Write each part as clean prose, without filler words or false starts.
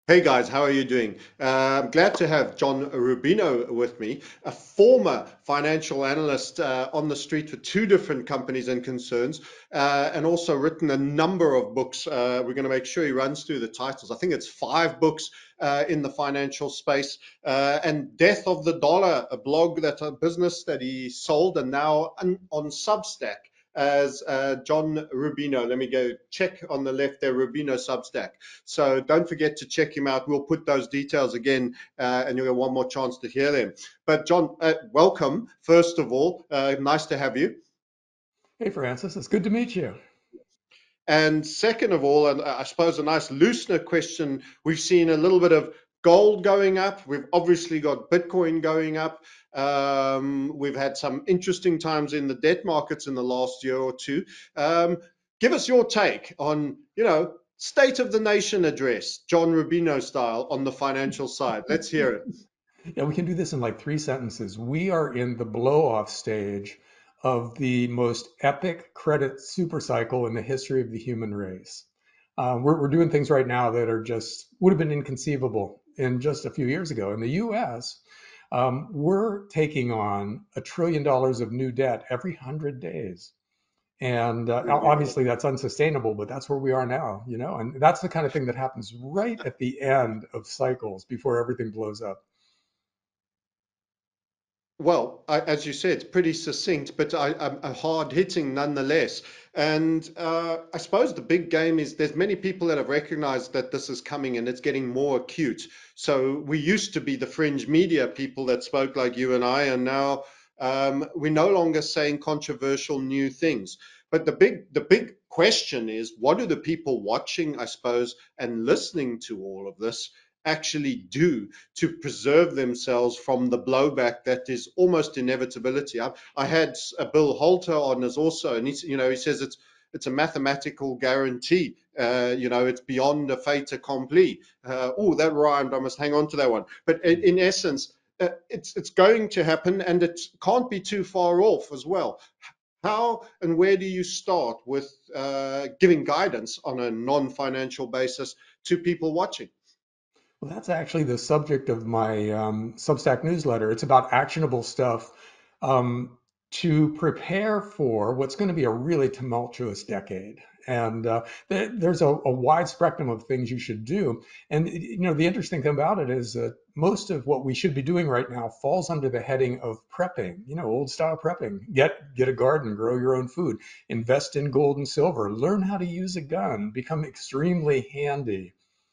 Hey guys, how are you doing? I'm glad to have John Rubino with me, a former financial analyst on the street for two different companies and concerns, and also written a number of books. We're going to make sure he runs through the titles. I think it's five books in the financial space. And Death of the Dollar, a blog that a business that he sold and now on Substack as John Rubino. Let me go check on the left there, Rubino Substack. So don't forget to check him out. We'll put those details again, and you'll get one more chance to hear them. But John, welcome. First of all, nice to have you. Hey, Francis, it's good to meet you. And second of all, and I suppose a nice loosener question, we've seen a little bit of gold going up. We've obviously got Bitcoin going up. We've had some interesting times in the debt markets in the last year or two. Give us your take on, state of the nation address, John Rubino style, on the financial side. Let's hear it. Yeah, we can do this in like three sentences. We are in the blow-off stage of the most epic credit supercycle in the history of the human race. We're doing things right now that are just would have been inconceivable in just a few years ago. In the US, we're taking on $1 trillion of new debt every 100 days. And obviously that's unsustainable, but that's where we are now, and that's the kind of thing that happens right at the end of cycles before everything blows up. Well, as you said, it's pretty succinct, but I'm hard hitting nonetheless. And I suppose the big game is there's many people that have recognized that this is coming and it's getting more acute. So we used to be the fringe media people that spoke like you and I, and now we're no longer saying controversial new things. But the big question is, what do the people watching, I suppose, and listening to all of this actually do to preserve themselves from the blowback that is almost inevitability. I had Bill Holter on as also, and he says it's a mathematical guarantee. It's beyond a fait accompli. Oh, that rhymed. I must hang on to that one. But in essence, it's going to happen, and it can't be too far off as well. How and where do you start with giving guidance on a non-financial basis to people watching? Well, that's actually the subject of my Substack newsletter. It's about actionable stuff um, to prepare for what's going to be a really tumultuous decade. And there's a wide spectrum of things you should do. And the interesting thing about it is that most of what we should be doing right now falls under the heading of prepping. Old style prepping. Get a garden, grow your own food, invest in gold and silver, learn how to use a gun, become extremely handy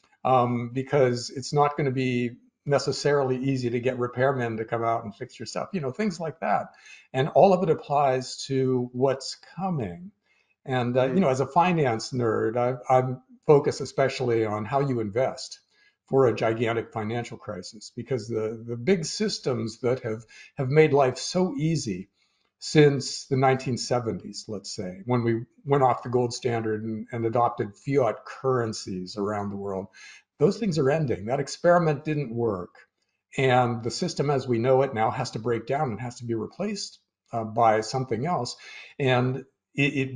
because it's not going to be necessarily easy to get repairmen to come out and fix your stuff, things like that. And all of it applies to what's coming. And, Mm. as a finance nerd, I'm focused especially on how you invest for a gigantic financial crisis because the big systems that have made life so easy since the 1970s, let's say, when we went off the gold standard and adopted fiat currencies around the world, those things are ending. That experiment didn't work. And the system as we know it now has to break down and has to be replaced by something else. And it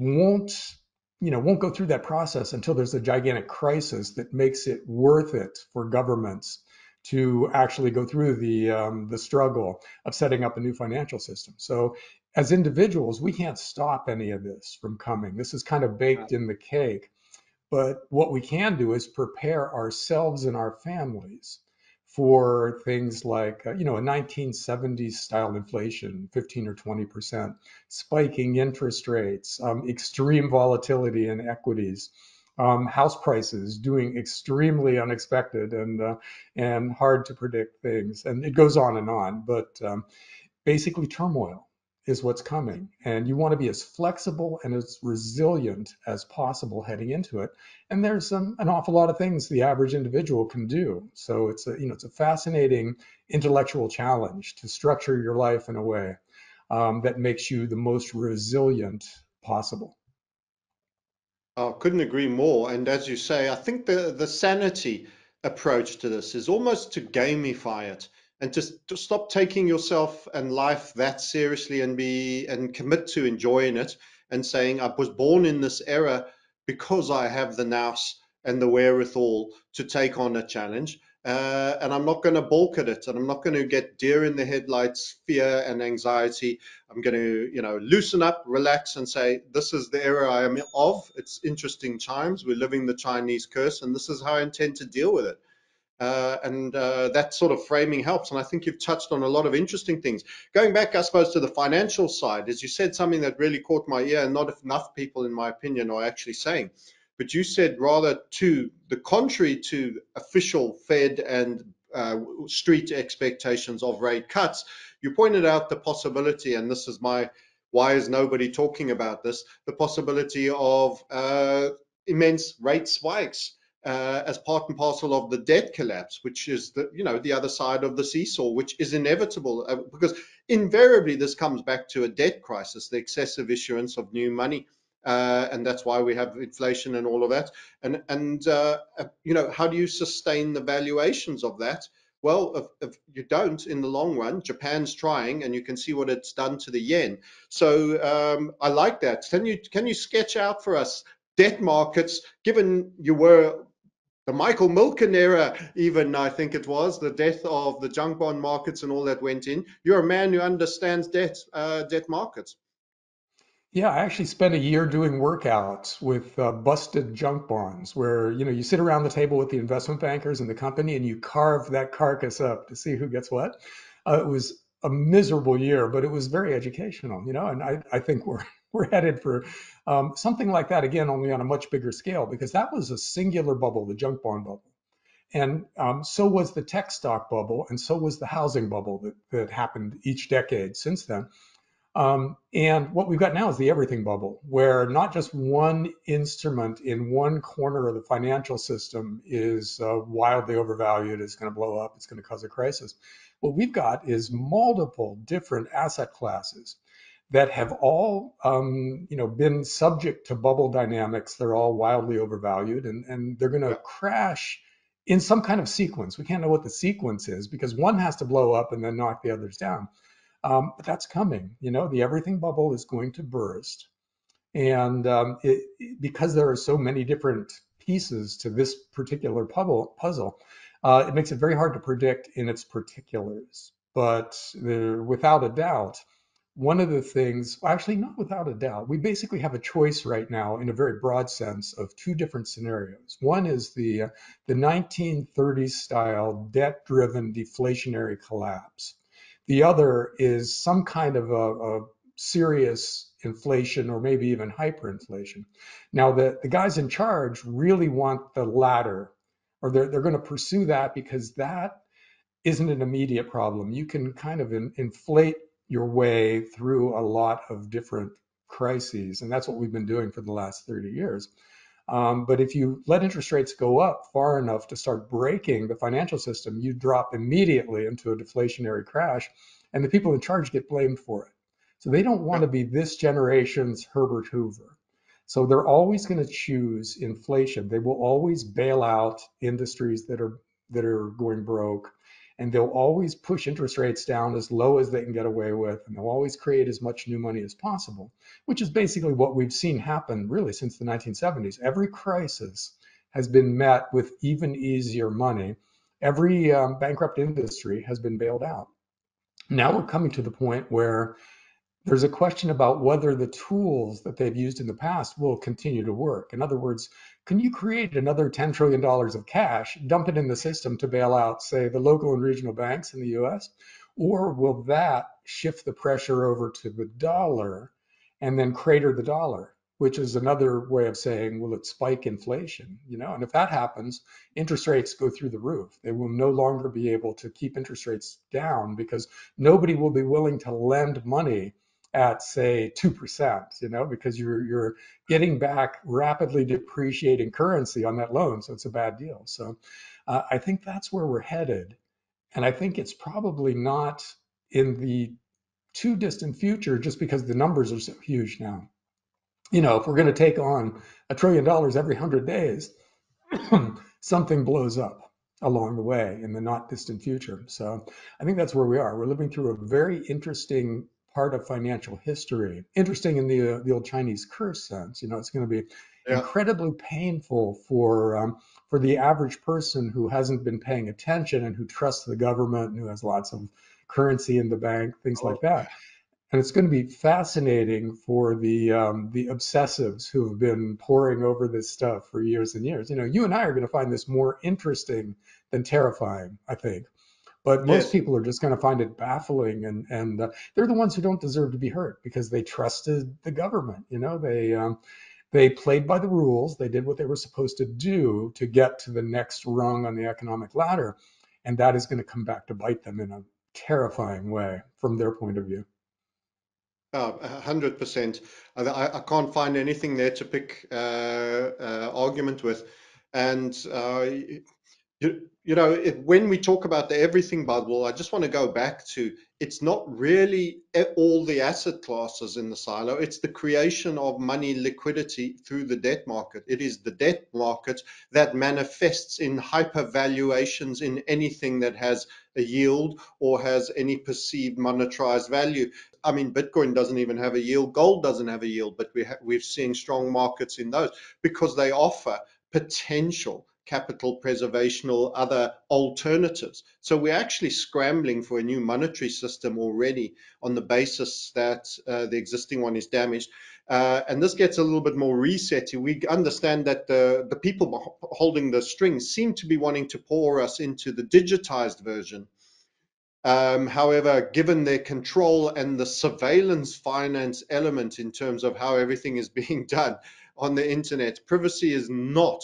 won't go through that process until there's a gigantic crisis that makes it worth it for governments to actually go through the struggle of setting up a new financial system. So as individuals, we can't stop any of this from coming. This is kind of baked in the cake. But what we can do is prepare ourselves and our families for things like, a 1970s style inflation, 15 or 20%, spiking interest rates, extreme volatility in equities, house prices doing extremely unexpected and hard to predict things. And it goes on and on. But basically turmoil is what's coming. And you want to be as flexible and as resilient as possible heading into it. And there's an awful lot of things the average individual can do. So it's a fascinating intellectual challenge to structure your life in a way that makes you the most resilient possible. I couldn't agree more. And as you say, I think the sanity approach to this is almost to gamify it and just to stop taking yourself and life that seriously and commit to enjoying it and saying, I was born in this era because I have the nous. and the wherewithal to take on a challenge. And I'm not going to balk at it, and I'm not going to get deer in the headlights, fear and anxiety. I'm going to, loosen up, relax, and say, this is the era I am of. It's interesting times. We're living the Chinese curse, and this is how I intend to deal with it. And that sort of framing helps. And I think you've touched on a lot of interesting things. Going back, I suppose, to the financial side, as you said something that really caught my ear, and not enough people, in my opinion, are actually saying. But you said rather to the contrary to official Fed and street expectations of rate cuts, you pointed out the possibility, and this is my why is nobody talking about this, the possibility of immense rate spikes as part and parcel of the debt collapse, which is the other side of the seesaw, which is inevitable because invariably this comes back to a debt crisis, the excessive issuance of new money. And that's why we have inflation and all of that. And how do you sustain the valuations of that? Well, if you don't in the long run, Japan's trying, and you can see what it's done to the yen. So I like that. Can you sketch out for us debt markets, given you were the Michael Milken era, even I think it was the death of the junk bond markets and all that went in. You're a man who understands debt markets. Yeah, I actually spent a year doing workouts with busted junk bonds where, you sit around the table with the investment bankers and the company and you carve that carcass up to see who gets what. It was a miserable year, but it was very educational, and I think we're headed for something like that again, only on a much bigger scale, because that was a singular bubble, the junk bond bubble. And so was the tech stock bubble, and so was the housing bubble that happened each decade since then. And what we've got now is the everything bubble, where not just one instrument in one corner of the financial system is wildly overvalued, it's going to blow up, it's going to cause a crisis. What we've got is multiple different asset classes that have all been subject to bubble dynamics. They're all wildly overvalued, and they're going to Yeah, crash in some kind of sequence. We can't know what the sequence is because one has to blow up and then knock the others down. But that's coming. The everything bubble is going to burst. And because there are so many different pieces to this particular puzzle, it makes it very hard to predict in its particulars. But without a doubt, one of the things, actually, not without a doubt, we basically have a choice right now in a very broad sense of two different scenarios. One is the 1930s style debt driven deflationary collapse. The other is some kind of a serious inflation or maybe even hyperinflation. Now, the guys in charge really want the latter, or they're going to pursue that because that isn't an immediate problem. You can kind of inflate your way through a lot of different crises, and that's what we've been doing for the last 30 years. But if you let interest rates go up far enough to start breaking the financial system, you drop immediately into a deflationary crash, and the people in charge get blamed for it. So they don't want yeah, to be this generation's Herbert Hoover. So they're always going to choose inflation. They will always bail out industries that are going broke, and they'll always push interest rates down as low as they can get away with, and they'll always create as much new money as possible, which is basically what we've seen happen really since the 1970s. Every crisis has been met with even easier money. Every bankrupt industry has been bailed out. Now we're coming to the point where there's a question about whether the tools that they've used in the past will continue to work. In other words, can you create another $10 trillion of cash, dump it in the system to bail out, say, the local and regional banks in the US? Or will that shift the pressure over to the dollar and then crater the dollar, which is another way of saying, will it spike inflation? And if that happens, interest rates go through the roof. They will no longer be able to keep interest rates down because nobody will be willing to lend money at say 2%, because you're getting back rapidly depreciating currency on that loan, so it's a bad deal. So I think that's where we're headed, and I think it's probably not in the too distant future, just because the numbers are so huge now. If we're going to take on $1 trillion every 100 days, something blows up along the way in the not distant future. So I think that's where we are. We're living through a very interesting part of financial history. Interesting in the old Chinese curse sense. It's going to be Yeah. incredibly painful for the average person who hasn't been paying attention and who trusts the government and who has lots of currency in the bank, things like Oh, that. And it's going to be fascinating for the obsessives who have been poring over this stuff for years and years. You know, you and I are going to find this more interesting than terrifying, I think. But most yes. people are just going to find it baffling, and they're the ones who don't deserve to be hurt because they trusted the government. You know, they played by the rules. They did what they were supposed to do to get to the next rung on the economic ladder, and that is going to come back to bite them in a terrifying way from their point of view. 100%. I can't find anything there to pick argument with. And when we talk about the everything bubble, I just want to go back to it's not really all the asset classes in the silo. It's the creation of money liquidity through the debt market. It is the debt market that manifests in hypervaluations in anything that has a yield or has any perceived monetized value. I mean, Bitcoin doesn't even have a yield, gold doesn't have a yield, but we're seeing strong markets in those because they offer potential capital preservation or other alternatives. So we're actually scrambling for a new monetary system already on the basis that the existing one is damaged. And this gets a little bit more resetty. We understand that the people holding the strings seem to be wanting to pour us into the digitized version. However, given their control and the surveillance finance element in terms of how everything is being done on the internet, privacy is not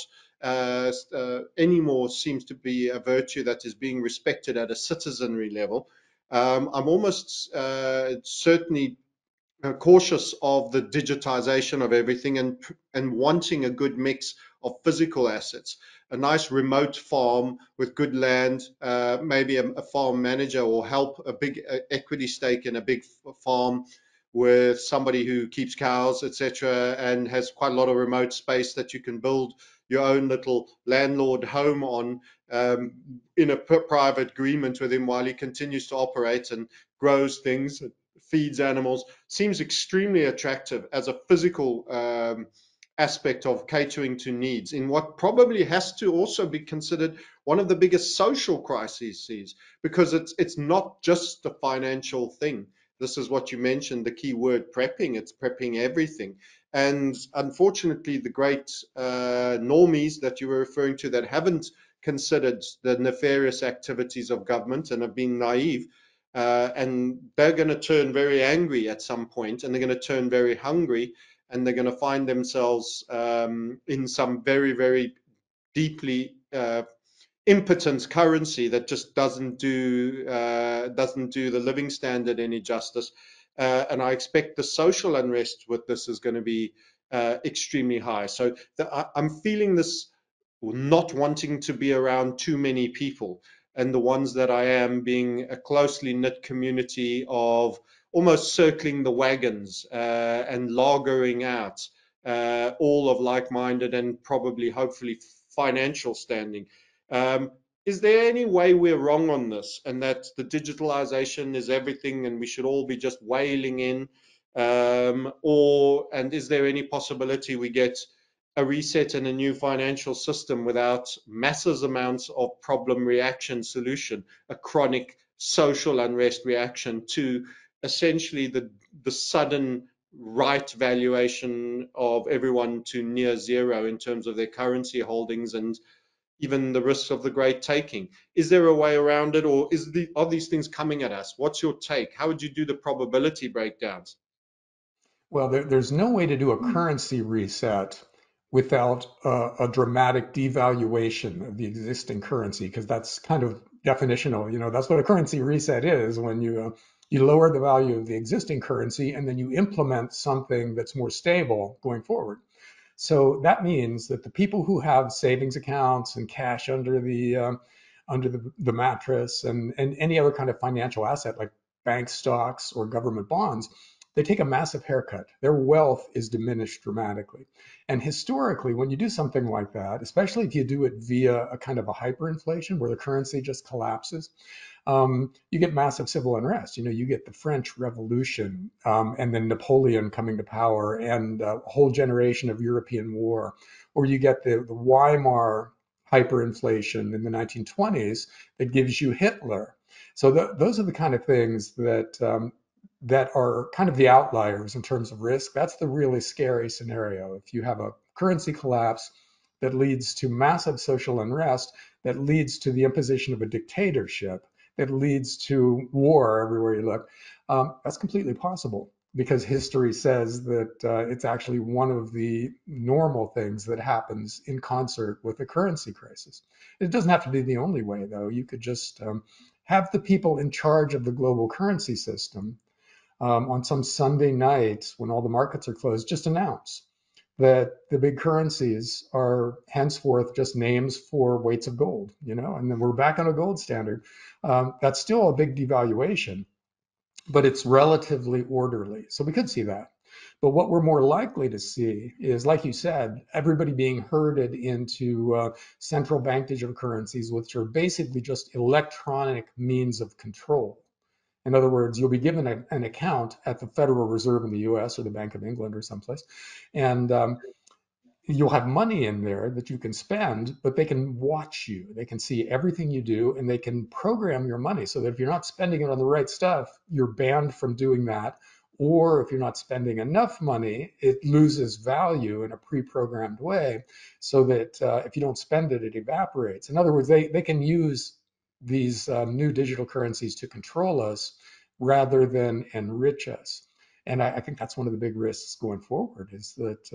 anymore seems to be a virtue that is being respected at a citizenry level. I'm almost certainly cautious of the digitization of everything and wanting a good mix of physical assets. A nice remote farm with good land, maybe a farm manager or help a big equity stake in a big farm with somebody who keeps cows, etc., and has quite a lot of remote space that you can build your own little landlord home on in a private agreement with him while he continues to operate and grows things, feeds animals, seems extremely attractive as a physical aspect of catering to needs in what probably has to also be considered one of the biggest social crises, because it's not just the financial thing. This is what you mentioned, the key word prepping. It's prepping everything. And unfortunately, the great normies that you were referring to that haven't considered the nefarious activities of government and have been naive, and they're going to turn very angry at some point, and they're going to turn very hungry, and they're going to find themselves in some very, very deeply impotent currency that just doesn't do the living standard any justice. And I expect the social unrest with this is going to be extremely high. So I'm feeling this not wanting to be around too many people, and the ones that I am being a closely knit community of almost circling the wagons and lagering out, all of like-minded and probably hopefully financial standing. um, is there any way we're wrong on this and that the digitalization is everything and we should all be just wailing in? And is there any possibility we get a reset and a new financial system without massive amounts of problem reaction solution, a chronic social unrest reaction to essentially the sudden right valuation of everyone to near zero in terms of their currency holdings and even the risks of the great taking? Is there a way around it, or are these things coming at us? What's your take? How would you do the probability breakdowns? Well, there's no way to do a currency reset without a dramatic devaluation of the existing currency, because that's kind of definitional. You know, that's what a currency reset is when you lower the value of the existing currency and then you implement something that's more stable going forward. So that means that the people who have savings accounts and cash under the mattress and any other kind of financial asset like bank stocks or government bonds, they take a massive haircut. Their wealth is diminished dramatically. And historically, when you do something like that, especially if you do it via a kind of a hyperinflation where the currency just collapses, you get massive civil unrest. You get the French Revolution, and then Napoleon coming to power, and a whole generation of European war. Or you get the Weimar hyperinflation in the 1920s that gives you Hitler. So those are the kind of things that are kind of the outliers in terms of risk. That's the really scary scenario. If you have a currency collapse that leads to massive social unrest, that leads to the imposition of a dictatorship, that leads to war everywhere you look, that's completely possible because history says that it's actually one of the normal things that happens in concert with a currency crisis. It doesn't have to be the only way, though. You could just have the people in charge of the global currency system on some Sunday night when all the markets are closed, just announce that the big currencies are henceforth just names for weights of gold, and then we're back on a gold standard. That's still a big devaluation, but it's relatively orderly. So we could see that. But what we're more likely to see is, like you said, everybody being herded into central bank digital currencies, which are basically just electronic means of control. In other words, you'll be given an account at the Federal Reserve in the US or the Bank of England or someplace, and you'll have money in there that you can spend, but they can watch you. They can see everything you do, and they can program your money so that if you're not spending it on the right stuff, you're banned from doing that. Or if you're not spending enough money, it loses value in a pre-programmed way so that if you don't spend it, it evaporates. In other words, they can use these new digital currencies to control us rather than enrich us. And I think that's one of the big risks going forward is that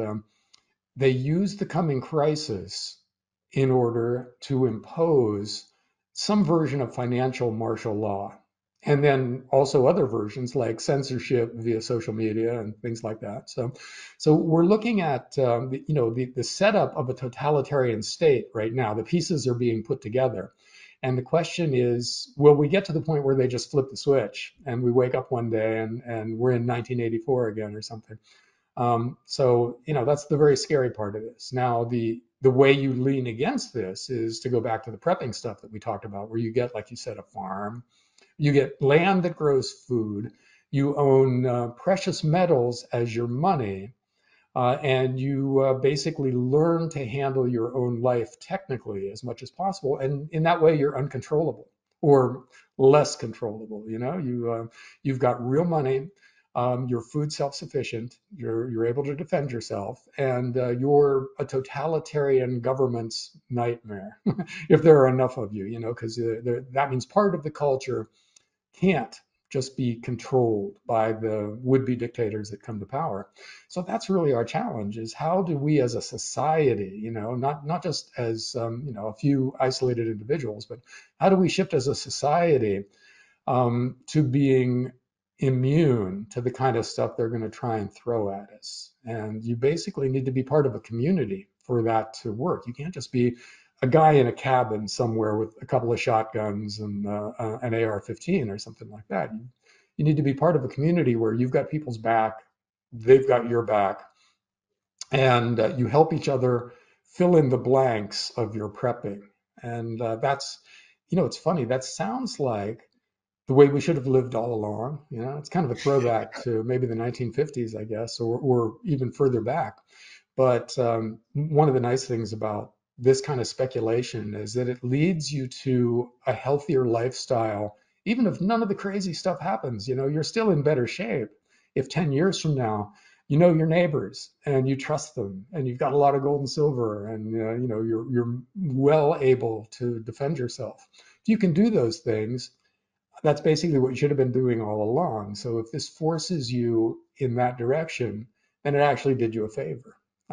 they use the coming crisis in order to impose some version of financial martial law. And then also other versions like censorship via social media and things like that. So we're looking at the setup of a totalitarian state right now. The pieces are being put together, and the question is, will we get to the point where they just flip the switch and we wake up one day and we're in 1984 again or something? So that's the very scary part of this. Now, the way you lean against this is to go back to the prepping stuff that we talked about, where you get, like you said, a farm, you get land that grows food, you own precious metals as your money, and you basically learn to handle your own life technically as much as possible. And in that way, you're uncontrollable or less controllable. You've got real money. You're food self-sufficient. You're able to defend yourself, and you're a totalitarian government's nightmare if there are enough of you. Because that means part of the culture can't just be controlled by the would-be dictators that come to power. So that's really our challenge: is how do we, as a society, not just as a few isolated individuals, but how do we shift as a society to being immune to the kind of stuff they're going to try and throw at us? And you basically need to be part of a community for that to work. You can't just be a guy in a cabin somewhere with a couple of shotguns and an AR-15 or something like that. You need to be part of a community where you've got people's back, they've got your back, and you help each other fill in the blanks of your prepping. And it's funny. That sounds like the way we should have lived all along. It's kind of a throwback to maybe the 1950s, I guess, or even further back. But one of the nice things about this kind of speculation is that it leads you to a healthier lifestyle. Even if none of the crazy stuff happens, you're still in better shape. If 10 years from now, you know your neighbors and you trust them and you've got a lot of gold and silver and you're well able to defend yourself. If you can do those things, that's basically what you should have been doing all along. So if this forces you in that direction, then it actually did you a favor.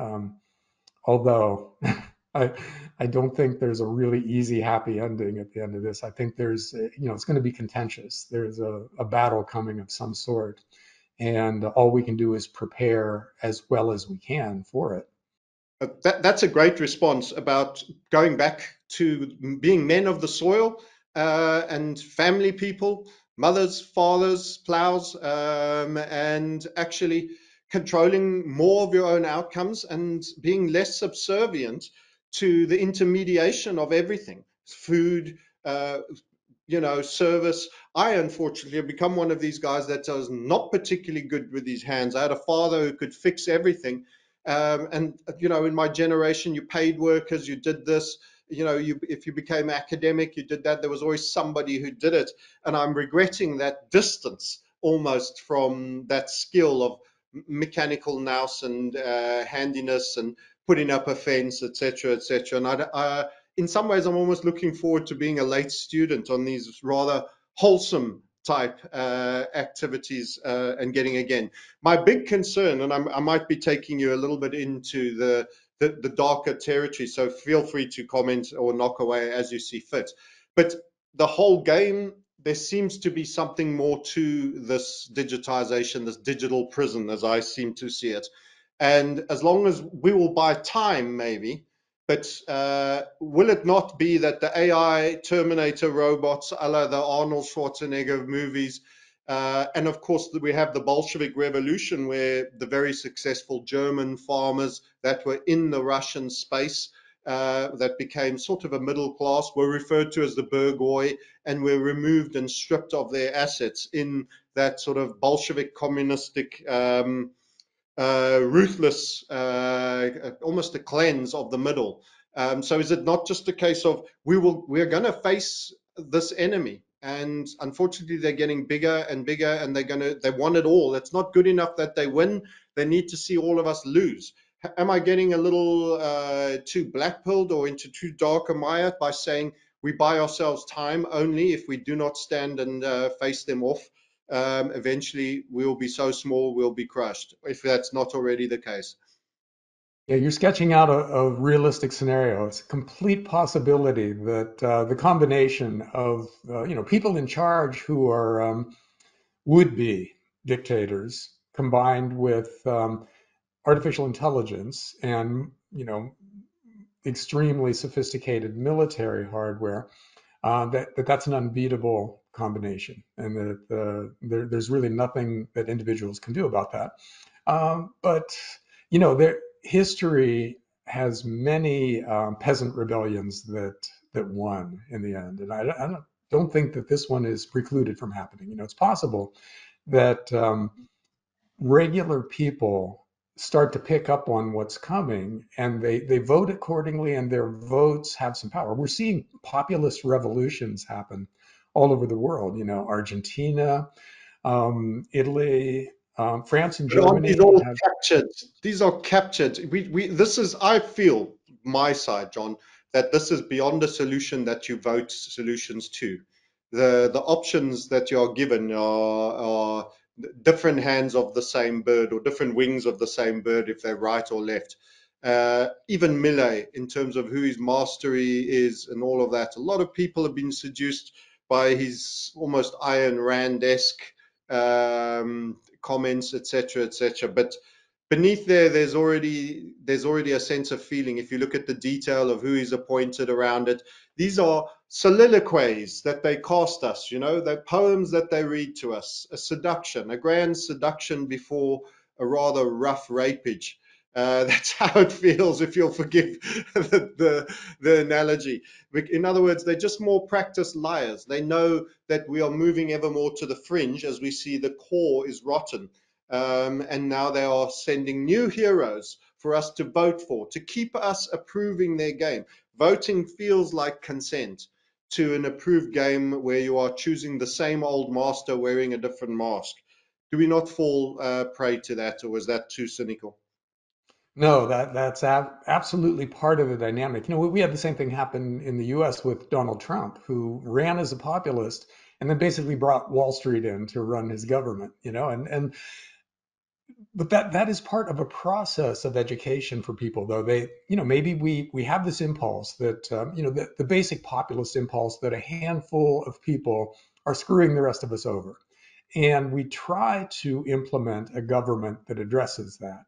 Although I, I don't think there's a really easy, happy ending at the end of this. I think it's going to be contentious. There's a battle coming of some sort, and all we can do is prepare as well as we can for it. That's a great response about going back to being men of the soil and family people. mothers, fathers, plows, and actually controlling more of your own outcomes and being less subservient to the intermediation of everything, food, uh, service. I unfortunately have become one of these guys that was not particularly good with his hands. I had a father who could fix everything. And in my generation, you paid workers, you did this. If you became academic, you did that. There was always somebody who did it. And I'm regretting that distance almost from that skill of mechanical nous and handiness and putting up a fence, etc., etc. And in some ways, I'm almost looking forward to being a late student on these rather wholesome type activities and getting again. My big concern, and I might be taking you a little bit into the darker territory, so feel free to comment or knock away as you see fit. But the whole game, there seems to be something more to this digitization, this digital prison, as I seem to see it. And as long as we will buy time, maybe, but will it not be that the AI Terminator robots, a la the Arnold Schwarzenegger movies, and of course we have the Bolshevik Revolution, where the very successful German farmers that were in the Russian space, that became sort of a middle class, were referred to as the Burgoi, and were removed and stripped of their assets in that sort of Bolshevik communistic ruthless, almost a cleanse of the middle. So is it not just a case of we're going to face this enemy, and unfortunately they're getting bigger and bigger, and they want it all. It's not good enough that they win; they need to see all of us lose. Am I getting a little too black-pilled or into too dark a mire by saying we buy ourselves time only if we do not stand and face them off? Eventually we'll be so small we'll be crushed, if that's not already the case. Yeah, you're sketching out a realistic scenario. It's a complete possibility that the combination of people in charge who are would-be dictators combined with artificial intelligence and extremely sophisticated military hardware, that's an unbeatable combination, and that there's really nothing that individuals can do about that. But history has many peasant rebellions that won in the end, and I don't think that this one is precluded from happening. It's possible that regular people start to pick up on what's coming, and they vote accordingly, and their votes have some power. We're seeing populist revolutions happen all over the world. Argentina, Italy, France, and But aren't these Germany all have. captured? These are captured. This is, I feel, my side, John, that this is beyond a solution that you vote solutions to. The options that you are given are different hands of the same bird, or different wings of the same bird, if they're right or left. Even Millet, in terms of who his mastery is and all of that, a lot of people have been seduced by his almost Ayn Rand-esque comments, etc., etc. But beneath there, there's already a sense of feeling. If you look at the detail of who is appointed around it, these are soliloquies that they cast us. They're poems that they read to us, a seduction, a grand seduction before a rather rough rapage. That's how it feels, if you'll forgive the analogy. In other words, they're just more practiced liars. They know that we are moving ever more to the fringe as we see the core is rotten. And now they are sending new heroes for us to vote for, to keep us approving their game. Voting feels like consent to an approved game where you are choosing the same old master wearing a different mask. Do we not fall prey to that, or was that too cynical? No, that's absolutely part of the dynamic. We had the same thing happen in the U.S. with Donald Trump, who ran as a populist and then basically brought Wall Street in to run his government. And but that is part of a process of education for people, though. Maybe we have this impulse that the basic populist impulse that a handful of people are screwing the rest of us over, and we try to implement a government that addresses that.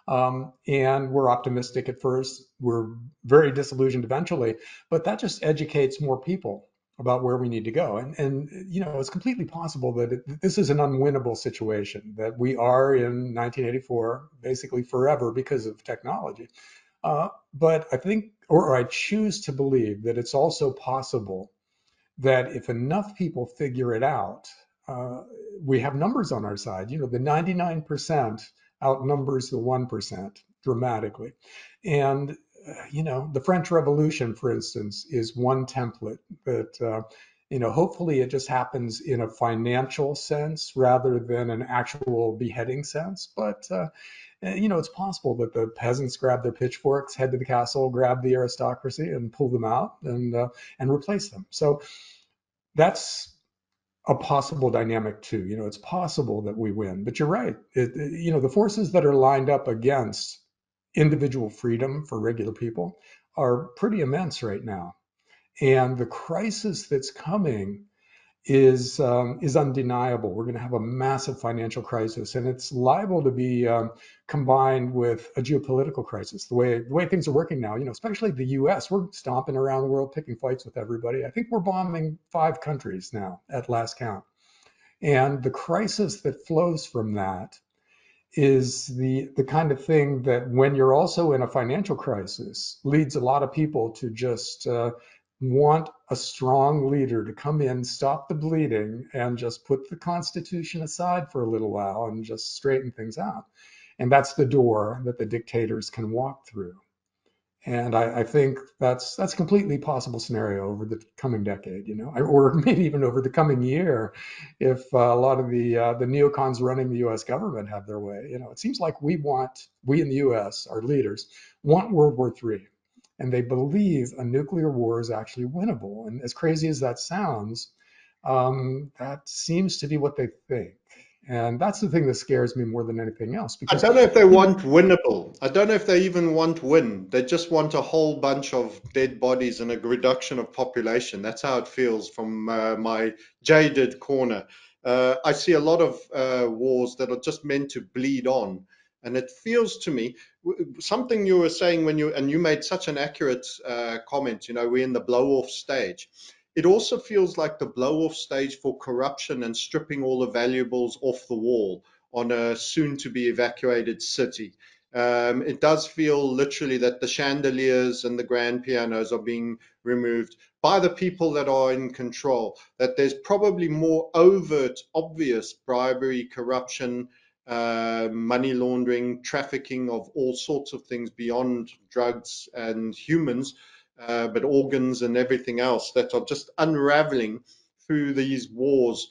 And we're optimistic at first. We're very disillusioned eventually, but that just educates more people. about where we need to go. And it's completely possible that this is an unwinnable situation, that we are in 1984 basically forever because of technology. But I think, or I choose to believe that it's also possible that if enough people figure it out, uh, we have numbers on our side. The 99% outnumbers the 1% dramatically. And, the French Revolution, for instance, is one template that, hopefully it just happens in a financial sense rather than an actual beheading sense. But, it's possible that the peasants grab their pitchforks, head to the castle, grab the aristocracy, and pull them out and replace them. So that's a possible dynamic too. It's possible that we win, but you're right. The forces that are lined up against individual freedom for regular people are pretty immense right now. And the crisis that's coming is undeniable. We're going to have a massive financial crisis, and it's liable to be combined with a geopolitical crisis. The way things are working now, especially the U.S., we're stomping around the world picking fights with everybody. I think we're bombing 5 countries now at last count, and the crisis that flows from that is the kind of thing that, when you're also in a financial crisis, leads a lot of people to just want a strong leader to come in, stop the bleeding, and just put the Constitution aside for a little while and just straighten things out. And that's the door that the dictators can walk through. And I think that's a completely possible scenario over the coming decade, or maybe even over the coming year, if a lot of the neocons running the U.S. government have their way. It seems like we in the U.S., our leaders, want World War III, and they believe a nuclear war is actually winnable. And as crazy as that sounds, that seems to be what they think. And that's the thing that scares me more than anything else, I because don't know if they want winnable. I don't know if they even want win. They just want a whole bunch of dead bodies and a reduction of population. That's how it feels from my jaded corner. I see a lot of wars that are just meant to bleed on. And it feels to me something you were saying and you made such an accurate comment, we're in the blow off stage. It also feels like the blow off stage for corruption and stripping all the valuables off the wall on a soon to be evacuated city. It does feel literally that the chandeliers and the grand pianos are being removed by the people that are in control, that there's probably more overt, obvious bribery, corruption, money laundering, trafficking of all sorts of things beyond drugs and humans, but organs and everything else that are just unraveling through these wars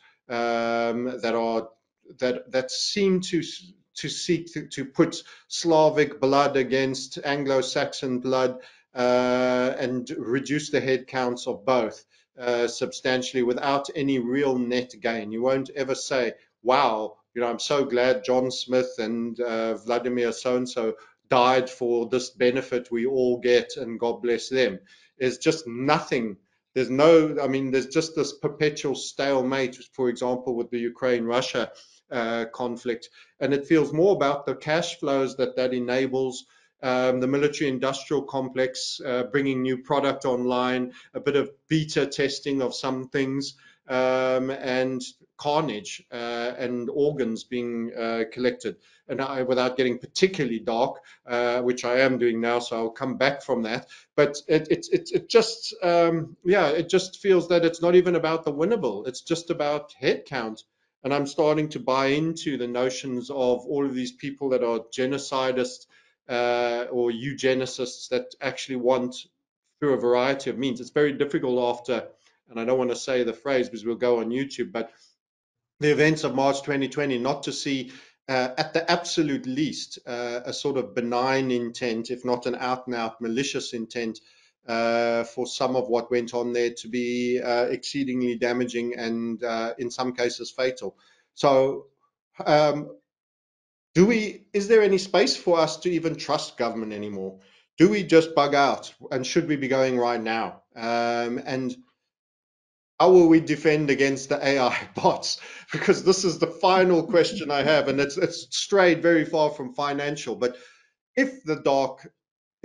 that seem to seek to put Slavic blood against Anglo-Saxon blood and reduce the head counts of both substantially without any real net gain. You won't ever say, wow, I'm so glad John Smith and Vladimir so-and-so died for this benefit we all get, and God bless them. There's just nothing. There's just this perpetual stalemate, for example, with the Ukraine-Russia conflict. And it feels more about the cash flows that enables, the military industrial complex, bringing new product online, a bit of beta testing of some things, and carnage and organs being collected. And without getting particularly dark, which I am doing now, so I'll come back from that. But it just it just feels that it's not even about the winnable. It's just about head count. And I'm starting to buy into the notions of all of these people that are genocidists or eugenicists that actually want, through a variety of means. It's very difficult after, and I don't want to say the phrase because we'll go on YouTube, but the events of March 2020, not to see, at the absolute least, a sort of benign intent, if not an out and out malicious intent, for some of what went on there to be exceedingly damaging and in some cases fatal. So, um, is there any space for us to even trust government anymore? Do we just bug out, and should we be going right now? And how will we defend against the AI bots? Because this is the final question I have, and it's strayed very far from financial. But if the dark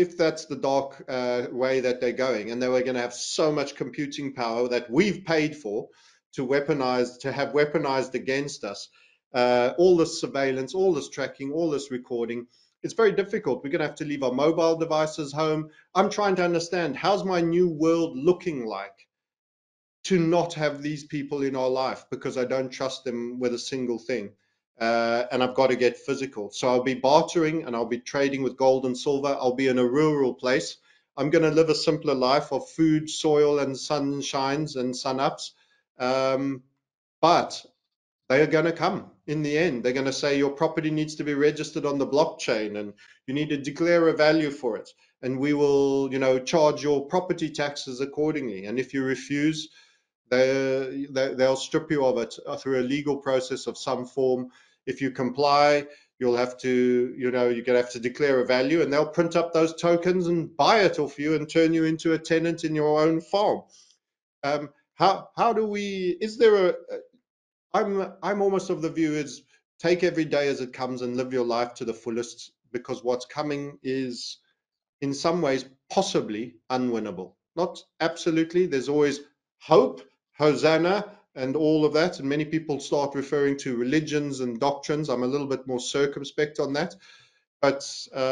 if that's the dark way that they're going, and they were going to have so much computing power that we've paid for to weaponize, to have weaponized against us, all this surveillance, all this tracking, all this recording, it's very difficult. We're going to have to leave our mobile devices home. I'm trying to understand, how's my new world looking like to not have these people in our life because I don't trust them with a single thing. And I've got to get physical. So I'll be bartering and I'll be trading with gold and silver. I'll be in a rural place. I'm going to live a simpler life of food, soil, and sunshines and sun ups. Um, but they are going to come in the end. They're going to say your property needs to be registered on the blockchain and you need to declare a value for it. And we will, charge your property taxes accordingly. And if you refuse, they'll strip you of it through a legal process of some form. If you comply, you'll have to, you're going to have to declare a value, and they'll print up those tokens and buy it off you and turn you into a tenant in your own farm. How do we? Is there a? I'm almost of the view is take every day as it comes and live your life to the fullest, because what's coming is in some ways possibly unwinnable. Not absolutely. There's always hope, Hosanna, and all of that. And many people start referring to religions and doctrines. I'm a little bit more circumspect on that. But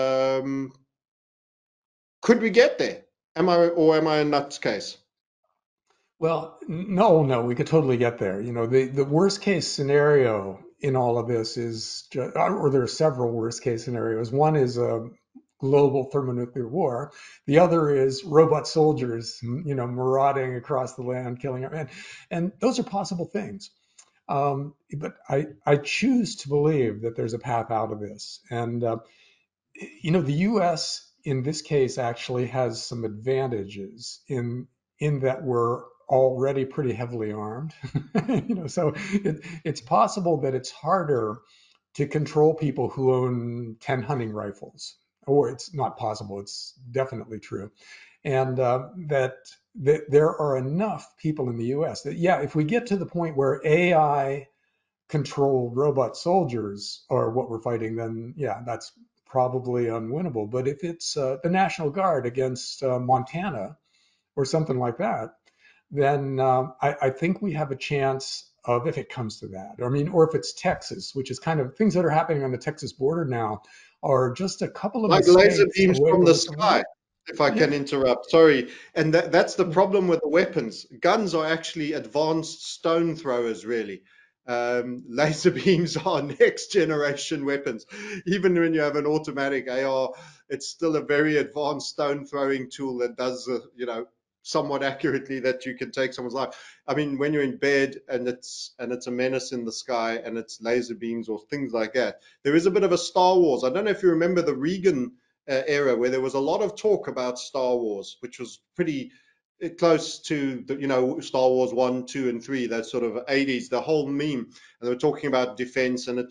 could we get there? Am I a nutcase? Well, no, we could totally get there. The worst case scenario in all of this is, or there are several worst case scenarios. One is a global thermonuclear war. The other is robot soldiers, marauding across the land, killing our men. And those are possible things. But I choose to believe that there's a path out of this. And the U.S. in this case actually has some advantages in that we're already pretty heavily armed. So it's possible that it's harder to control people who own 10 hunting rifles. Or it's not possible, it's definitely true. And that there are enough people in the US that, yeah, if we get to the point where AI controlled robot soldiers are what we're fighting, then yeah, that's probably unwinnable. But if it's the National Guard against Montana or something like that, then I think we have a chance of, if it comes to that. I mean, or if it's Texas, which is kind of things that are happening on the Texas border now are just a couple of Like laser mistakes beams away from the from sky, if I can yeah. interrupt. Sorry. And that's the problem with the weapons. Guns are actually advanced stone throwers, really. Laser beams are next generation weapons. Even when you have an automatic AR, it's still a very advanced stone throwing tool that does, somewhat accurately that you can take someone's life. I mean, when you're in bed and it's a menace in the sky and it's laser beams or things like that, there is a bit of a Star Wars. I don't know if you remember the Reagan era where there was a lot of talk about Star Wars, which was pretty close to the, Star Wars 1, 2, and 3, that sort of 80s, the whole meme. And they were talking about defense, and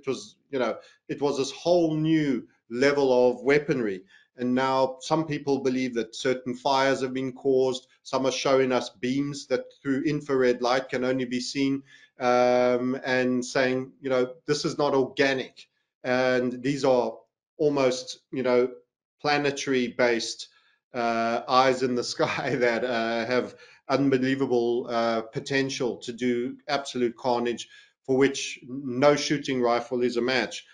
it was this whole new level of weaponry. And now some people believe that certain fires have been caused. Some are showing us beams that through infrared light can only be seen, and saying, this is not organic. And these are almost, planetary based eyes in the sky that have unbelievable potential to do absolute carnage, for which no shooting rifle is a match.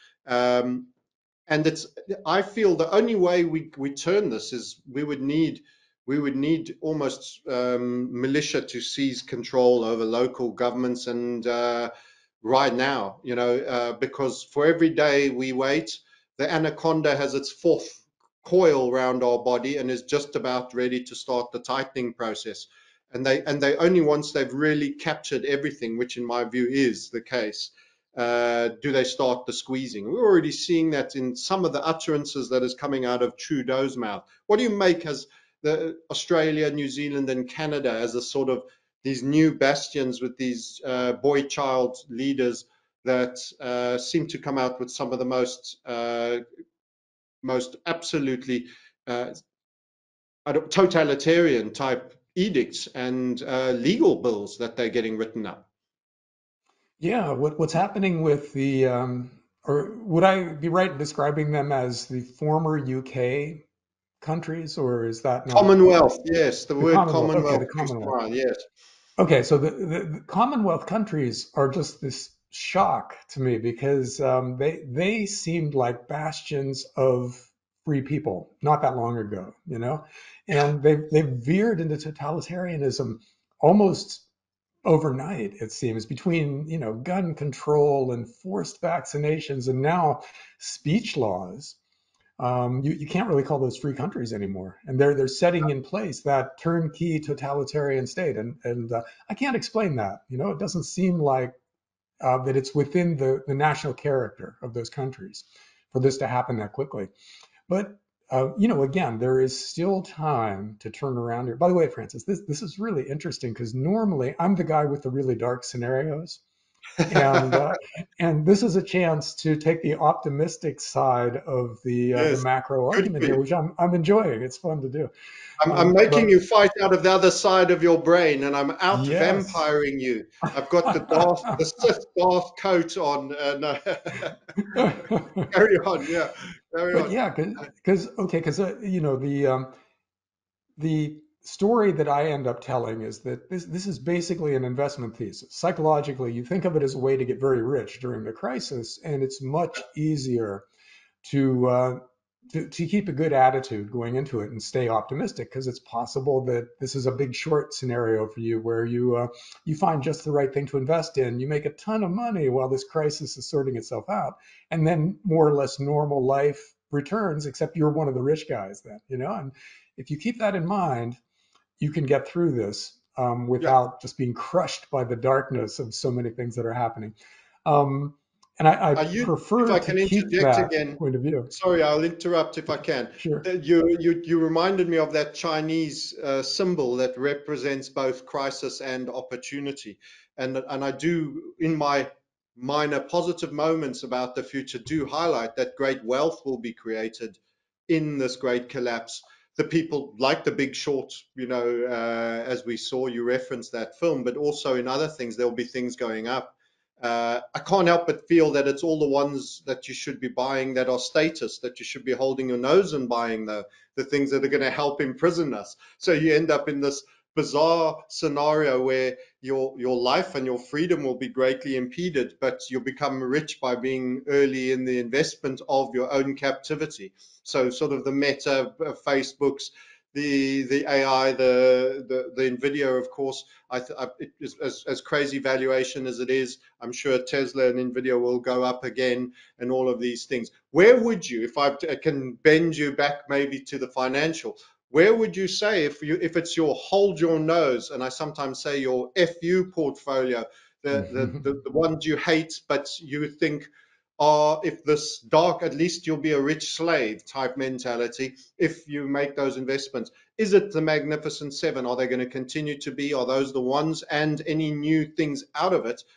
And it's I feel the only way we turn this is we would need almost militia to seize control over local governments, and right now, because for every day we wait, the anaconda has its fourth coil around our body and is just about ready to start the tightening process. And they only, once they've really captured everything, which in my view is the case, do they start the squeezing. We're already seeing that in some of the utterances that is coming out of Trudeau's mouth. What do you make as the Australia, New Zealand, and Canada as a sort of these new bastions with these boy child leaders that seem to come out with some of the most absolutely uh, totalitarian type edicts and legal bills that they're getting written up? Yeah, what's happening with or would I be right in describing them as the former UK countries, or is that not Commonwealth, yes, the the word Commonwealth? Okay, Commonwealth the comes to Commonwealth. mind, yes. Okay, so the Commonwealth countries are just this shock to me because they seemed like bastions of free people not that long ago, and they've veered into totalitarianism almost overnight, it seems, between gun control and forced vaccinations and now speech laws. You can't really call those free countries anymore, and they're setting in place that turnkey totalitarian state, and I can't explain that. It doesn't seem like that it's within the national character of those countries for this to happen that quickly. But again, there is still time to turn around here. By the way, Francis, this is really interesting because normally I'm the guy with the really dark scenarios, and and this is a chance to take the optimistic side of the Yes, macro good argument for here, you. which I'm enjoying. It's fun to do. I'm making But you fight out of the other side of your brain, and I'm out yes. vampiring you. I've got the Sith Darth coat on. No. Carry on, yeah, carry But on. yeah, because okay, because the story that I end up telling is that this is basically an investment thesis. Psychologically, you think of it as a way to get very rich during the crisis, and it's much easier to to keep a good attitude going into it and stay optimistic because it's possible that this is a big short scenario for you where you find just the right thing to invest in. You make a ton of money while this crisis is sorting itself out, and then more or less normal life returns. Except you're one of the rich guys then, And if you keep that in mind, you can get through this Yeah. without just being crushed by the darkness of so many things that are happening. Um, and I Are you, if prefer I to can keep interject that again, point of view. sorry, I'll interrupt if I can. Sure. You reminded me of that Chinese symbol that represents both crisis and opportunity. And I do, in my minor positive moments about the future, do highlight that great wealth will be created in this great collapse. The people like The Big Short, as we saw, you referenced that film, but also in other things, there'll be things going up. I can't help but feel that it's all the ones that you should be buying that are status, that you should be holding your nose and buying the things that are going to help imprison us. So you end up in this bizarre scenario where your life and your freedom will be greatly impeded, but you'll become rich by being early in the investment of your own captivity. So sort of the Meta, Facebooks, the AI, the Nvidia, of course. It is, as crazy valuation as it is, I'm sure Tesla and Nvidia will go up again, and all of these things. Where would you, if I can bend you back maybe to the financial, where would you say if it's your hold your nose, and I sometimes say your FU portfolio, the ones you hate but you think are, if this dark, at least you'll be a rich slave type mentality if you make those investments? Is it the Magnificent Seven? Are they going to continue to be? Are those the ones? And any new things out of it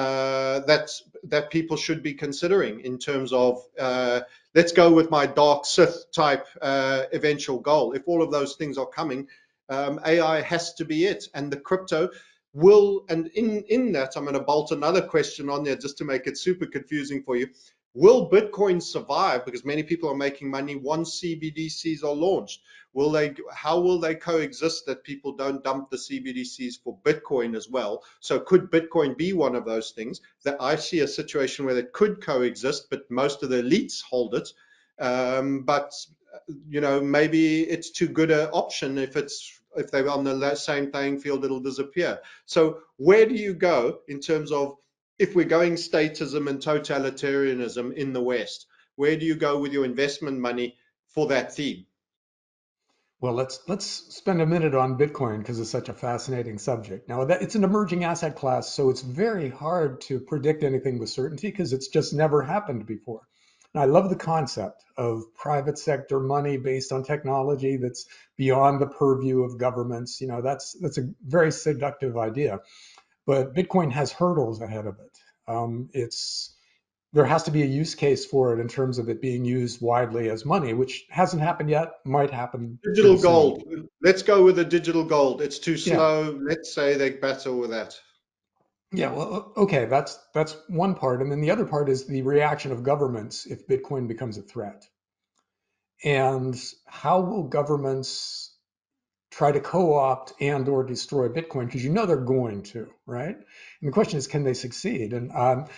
that people should be considering in terms of let's go with my dark Sith type eventual goal. If all of those things are coming, AI has to be it, and the crypto will. And in that, I'm going to bolt another question on there just to make it super confusing for you. Will Bitcoin survive? Because many people are making money once CBDCs are launched. Will they? How will they coexist that people don't dump the CBDCs for Bitcoin as well? So could Bitcoin be one of those things that I see a situation where it could coexist, but most of the elites hold it. But maybe it's too good an option. If they're on the same playing field, it'll disappear. So where do you go in terms of, if we're going statism and totalitarianism in the West, where do you go with your investment money for that theme? Well, let's spend a minute on Bitcoin because it's such a fascinating subject. Now, it's an emerging asset class, so it's very hard to predict anything with certainty because it's just never happened before. And I love the concept of private sector money based on technology that's beyond the purview of governments. That's a very seductive idea. But Bitcoin has hurdles ahead of it. It's There has to be a use case for it in terms of it being used widely as money, which hasn't happened yet, might happen Digital pretty soon. gold. Let's go with the digital gold. It's too Yeah, slow. Let's say they battle with that. yeah. Well, okay, that's one part, and then the other part is the reaction of governments if Bitcoin becomes a threat. And how will governments try to co-opt and or destroy Bitcoin? Because they're going to, right? And the question is, can they succeed? And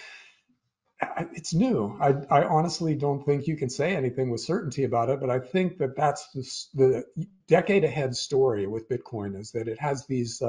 it's new. I honestly don't think you can say anything with certainty about it, but I think that that's the decade ahead story with Bitcoin is that it has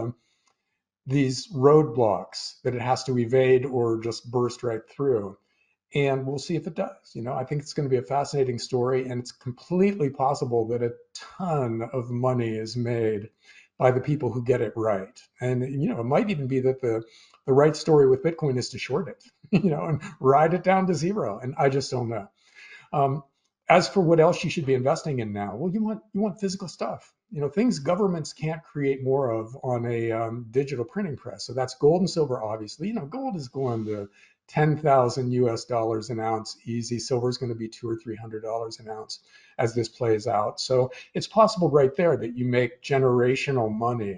these roadblocks that it has to evade or just burst right through. And we'll see if it does. I think it's going to be a fascinating story, and it's completely possible that a ton of money is made by the people who get it right. And it might even be that the right story with Bitcoin is to short it, and ride it down to zero. And I just don't know. Um, as for what else you should be investing in now, well, you want physical stuff. Things governments can't create more of on a digital printing press. So that's gold and silver, obviously. Gold is going to 10,000 US dollars an ounce easy. Silver is going to be $200 or $300 an ounce as this plays out. So it's possible right there that you make generational money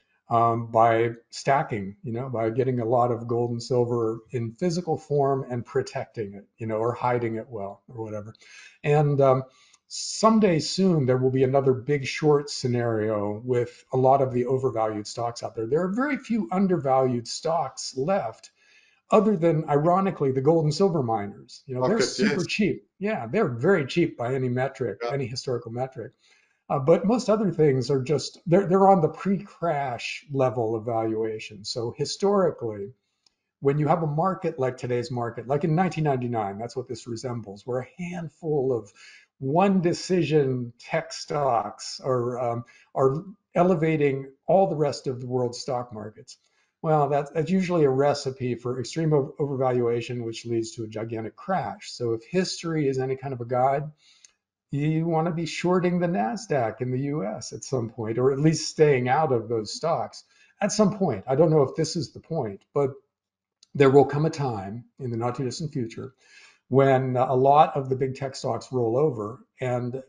by stacking, by getting a lot of gold and silver in physical form and protecting it, or hiding it well or whatever. And someday soon, there will be another big short scenario with a lot of the overvalued stocks out there. There are very few undervalued stocks left. Other than, ironically, the gold and silver miners, they're Market, super yes. cheap. Yeah, they're very cheap by any metric, Yeah. any historical metric. But most other things are just they're on the pre-crash level of valuation. So historically, when you have a market like today's market, like in 1999, that's what this resembles, where a handful of one decision tech stocks are elevating all the rest of the world's stock markets. Well, that's usually a recipe for extreme overvaluation, which leads to a gigantic crash. So if history is any kind of a guide, you want to be shorting the NASDAQ in the US at some point, or at least staying out of those stocks at some point. I don't know if this is the point, but there will come a time in the not too distant future when a lot of the big tech stocks roll over. And,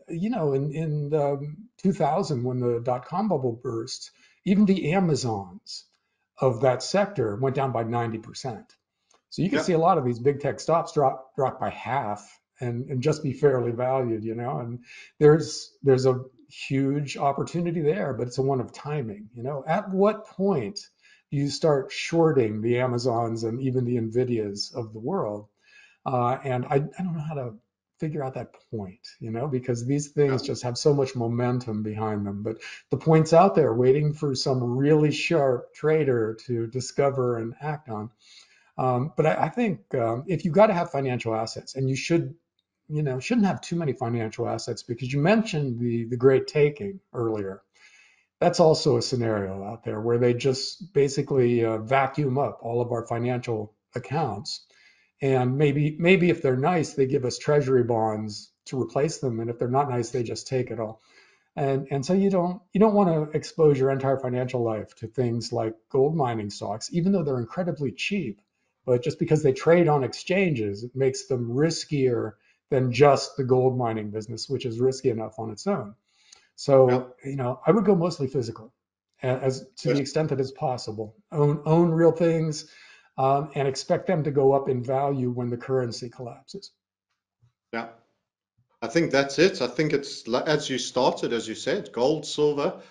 in 2000, when the dot-com bubble burst, even the Amazons of that sector went down by 90%. So you can Yeah. see a lot of these big tech stocks drop by half and just be fairly valued, and there's a huge opportunity there, but it's a one of timing. At what point do you start shorting the Amazons and even the Nvidias of the world? And I don't know how to figure out that point, because these things Yeah. just have so much momentum behind them. But the point's out there waiting for some really sharp trader to discover and act on. But I think if you've got to have financial assets, and you shouldn't have too many financial assets, because you mentioned the great taking earlier. That's also a scenario out there where they just basically vacuum up all of our financial accounts, and maybe if they're nice, they give us treasury bonds to replace them, and if they're not nice, they just take it all. And so you don't want to expose your entire financial life to things like gold mining stocks, even though they're incredibly cheap. But just because they trade on exchanges, it makes them riskier than just the gold mining business, which is risky enough on its own. Yeah. So, I would go mostly physical, as to the Yes. extent that it's possible. Own real things, and expect them to go up in value when the currency collapses. Yeah. I think that's it. I think it's as you started, as you said, gold, silver,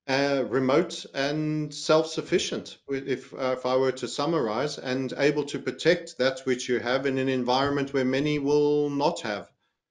remote and self-sufficient. If I were to summarize, and able to protect that which you have in an environment where many will not have.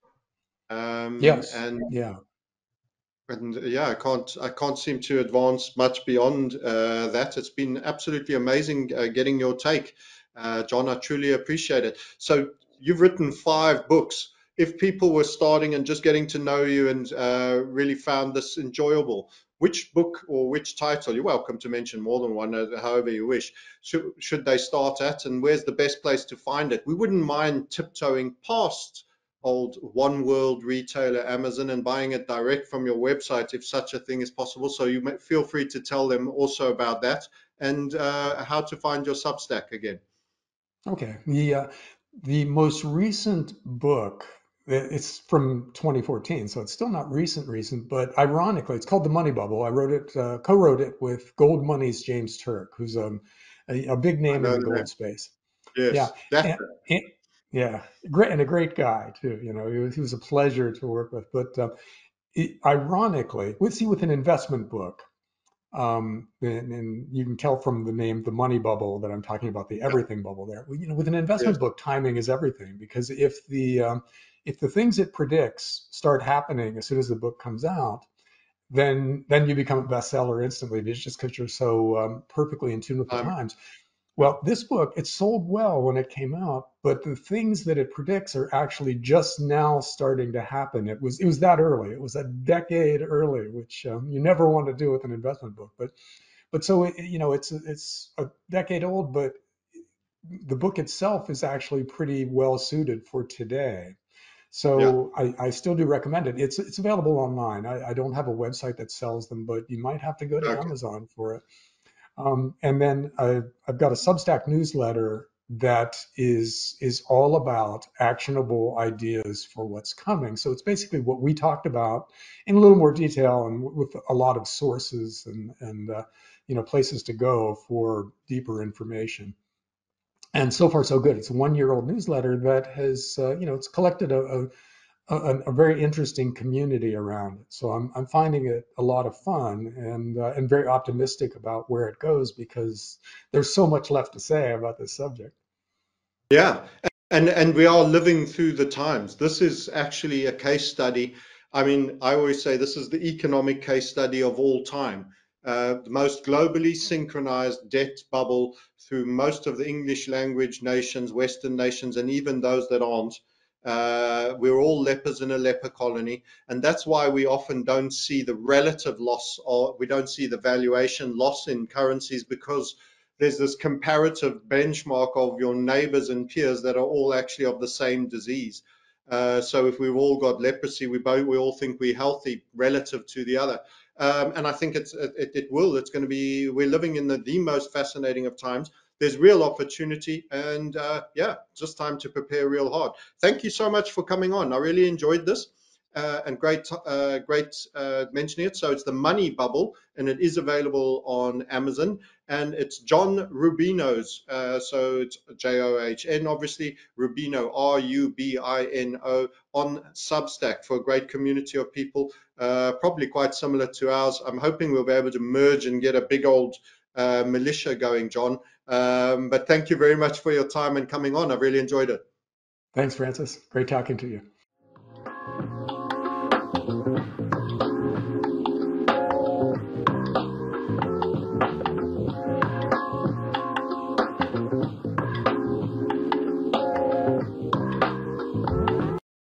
Um, Yes. and Yeah. and yeah, I can't seem to advance much beyond that. It's been absolutely amazing getting your take, John. I truly appreciate it. So you've written 5 books. If people were starting and just getting to know you and really found this enjoyable, which book or which title, you're welcome to mention more than one, however you wish, should they start at, and where's the best place to find it? We wouldn't mind tiptoeing past old one world retailer Amazon and buying it direct from your website if such a thing is possible. So you may feel free to tell them also about that, and how to find your Substack again. Okay. The most recent book, it's from 2014, so it's still not recent, but ironically, it's called The Money Bubble. I co-wrote it with Gold Money's James Turk, who's a big I name in know the the name. gold space. Yeah. Yes, And, Dapper. and Yeah, great, and a great guy too. He was a pleasure to work with. But ironically, with an investment book, and you can tell from the name, the money bubble, that I'm talking about, the Yeah. everything bubble there. With an Yes. investment book, timing is everything, because if the things it predicts start happening as soon as the book comes out, then you become a bestseller instantly. It's just because you're so perfectly in tune with the I'm, times. yeah. Well, this book, it sold well when it came out, but the things that it predicts are actually just now starting to happen. It was that early. It was a decade early, which you never want to do with an investment book. But so it's a decade old, but the book itself is actually pretty well suited for today. Yeah. So I still do recommend it. It's available online. I don't have a website that sells them, but you might have to go to Okay. Amazon for it. And then I've got a Substack newsletter that is all about actionable ideas for what's coming. So it's basically what we talked about in a little more detail, and with a lot of sources and places to go for deeper information. And so far so good. It's a 1 year old newsletter that has it's collected a very interesting community around it. So I'm finding it a lot of fun, and very optimistic about where it goes, because there's so much left to say about this subject. Yeah, and we are living through the times. This is actually a case study. I mean, I always say this is the economic case study of all time. The most globally synchronized debt bubble through most of the English language nations, Western nations, and even those that aren't. We're all lepers in a leper colony, and that's why we often don't see the relative loss, or we don't see the valuation loss in currencies, because there's this comparative benchmark of your neighbors and peers that are all actually of the same disease. So if we've all got leprosy, we all think we're healthy relative to the other. And I think it's going to be, we're living in the most fascinating of times. There's real opportunity, and yeah, just time to prepare real hard. Thank you so much for coming on. I really enjoyed this. And great mentioning it. So it's the Money Bubble, and it is available on Amazon, and it's John Rubino's. So it's John, obviously, Rubino, Rubino, on Substack, for a great community of people, probably quite similar to ours. I'm hoping we'll be able to merge and get a big old militia going, John. But thank you very much for your time and coming on. I've really enjoyed it. Thanks, Francis. Great talking to you.